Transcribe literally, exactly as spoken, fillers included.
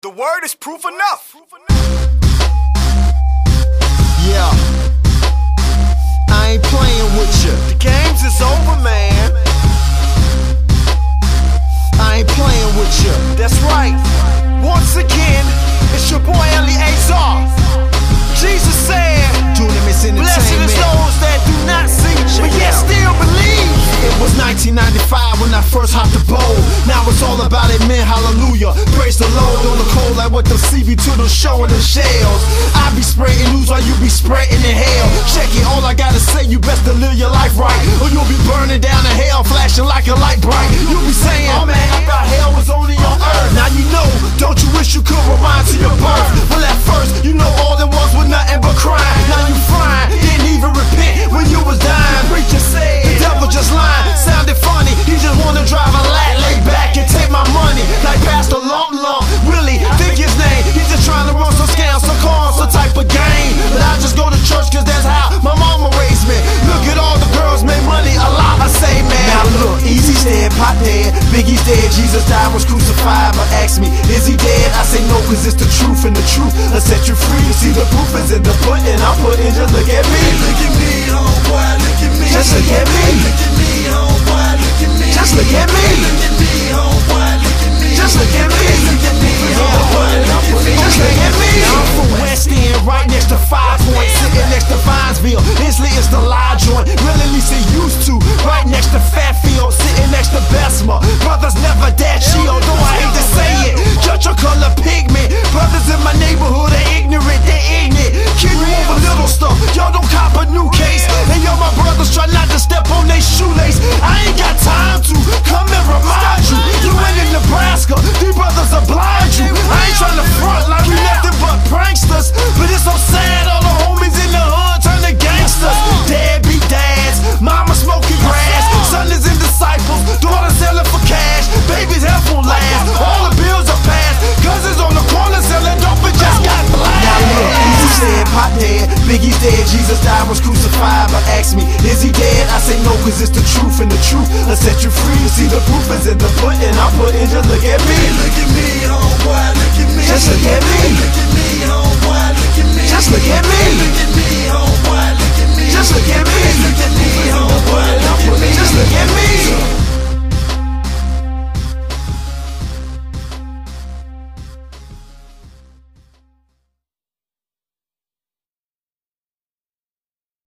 The word is proof enough. Yeah, I ain't playing with you. The games is over, man. I ain't playing with you. That's right. Once again, it's your boy Eliezer. Jesus said, Dunamis Entertainment. blessed is those that do not see, but yet still believe. It was nineteen ninety-five when I first hopped the bowl. Now it's all about it, man, hallelujah. Praise the Lord on the cold like what the C V to the show and the shells. I be spreading news while you be spreading in hell. Check it, all I gotta say, you best to live your life right, or you'll be burning down in hell, flashing like a light bright. You'll be saying, oh man, I thought hell was only on earth. Now you know, don't you wish you could rewind to your birth? Well at first, you know all it was was nothing but crime. Now you frying, didn't even repent when you was dying. Preacher said, the devil just lying, sounded funny. He just wanna drive a lat, lay back and take my money. Like Pastor Lump Lump, Willie, think his name. He's just trying to run some scams, some cons, some type of game. But I just go to church cause that's how my mama raised me. Look at all the girls make money, a lot I say, man. Now look, Easy's dead, Pop dead, Biggie's dead, Jesus died, was crucified. But ask me, is he dead? I say no cause it's the truth, and the truth will set you free. See the proof is in the pudding, I'm putting, just look at me. Look at me, homeboy, look at me. Just look at me. Look at me, homeboy, look at me. Just look at me. Look at me, homeboy, look at me. Just look at me. Look at me, homeboy, look at me. Just look at me. Now I'm from West End, right next to Five Point, sitting next to Vinesville. Isley is the lie joint, really at least it used to. Right next to Fatfield, sitting next to Bessemer. Brothers never that cheat, although I hate to say it. Judge your color pigment. Brothers in my neighborhood are ignorant, they ignorant. Kid you over little stuff, y'all don't cop a new case. And yo, my brothers try not to step on they shoelace. I ain't got time to come and remind you. You ain't in Nebraska, these brothers are blind you. I ain't trying to front like we nothing but pranksters, but it's so sad all the homies in the hood turn to gangsters. Deadbeat dads, mama smoking grass, son is in disciples, daughter selling for cash, baby's health won't last, all the bills are passed, cousins on the corner selling dope and just got blast. Now look, Easy said, Pop dead, Biggie's dead, Jesus died, was crucified. But ask me, is he dead? I say no cause it's the truth, and the truth will set you free. See the proof is in the pudding, I'm putting, just look at me. Look at me, homeboy, look at me. Just look at me. Look at me, homeboy, look at me. Just look at me. Look at me, homeboy, look at me. Just look at me. Look at me, homeboy.